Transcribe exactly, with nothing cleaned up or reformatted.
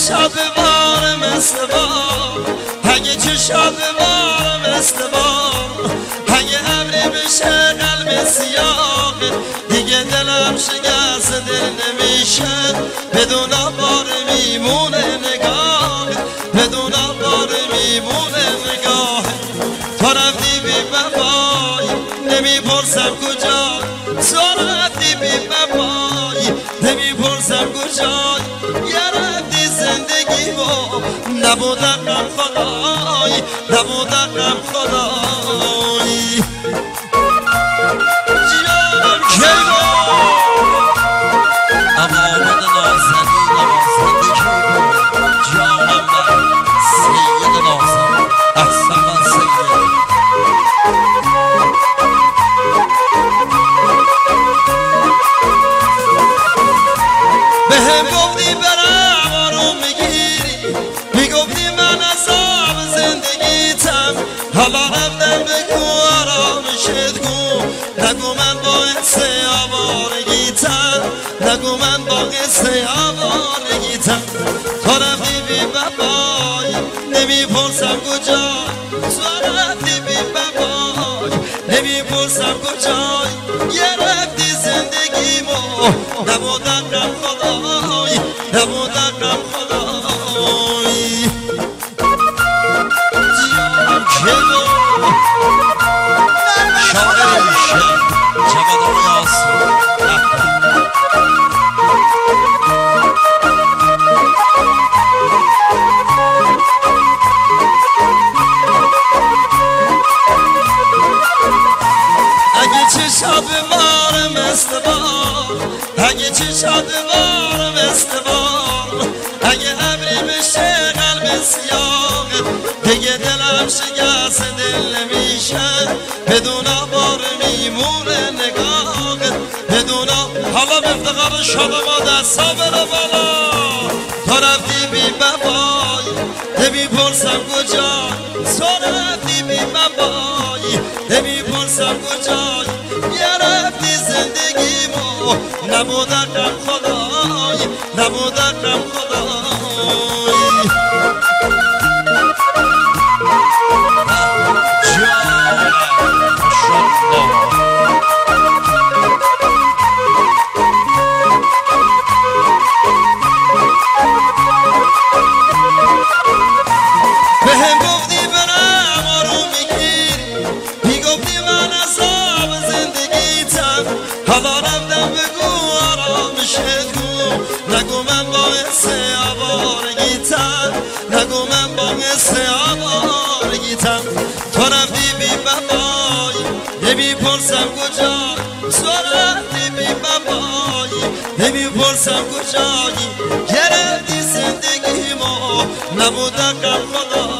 چشات بار مثل بار اگه چشات بار مثل بار اگه ابری بشه قلب سیاه دیگه دلم شکست دل نمیشه بدون بار میمونه نگاه بدون بار میمونه نگاه تو رفتی بی وفای نمیپرسم کجا تو رفتی بی وفای نمیپرسم کجای یه رفتی زندگی با نبودم خدای نبودم خدای جانم کیبا اما آمد نازنی نوازنده کیبا جانم من سید نازم احسن من سید به هم گفتی برم آروم میگیری میگفتی من عذاب زندگیتم حالا رفتم بگو آرامشت کن نگو من باعث آوارگیتم نگو من باعث آوارگیتم تو رفتی بی وفای نمیپرسم کجا تو رفتی بی وفای نمیپرسم کجای یه رفتی زندگیمو نبودم رم خدای نبودم رم خدای جانم کیبا شاعر میشه جمعه داری آسون اگه چشات بار مثل بار اگه چشات بار مثل بار اگه ابری بشه قلب سیاه دیگه دلم شکست دل نمیشه بدون بار میمونه نگاه بدون حالا به افتقار شما دستا بره بالا تو رفتی بی وفای نمیپرسم کجا تو رفتی بی وفای نمیپرسم کجای یه رفتی زندگیمو نبودم خدای نبودم خدای جانم به هم گفتی برم آروم میگیری میگفتی من عذاب زندگیتم حالا رفتم بگو آرامشت کن نگو من باعث آوارگیتم نگو من باعث آوارگیتم تو رفتی بی وفای نمیپرسم کجا تو رفتی بی وفای نمیپرسم کجایی گرفتی زندگیمو نبودم خدا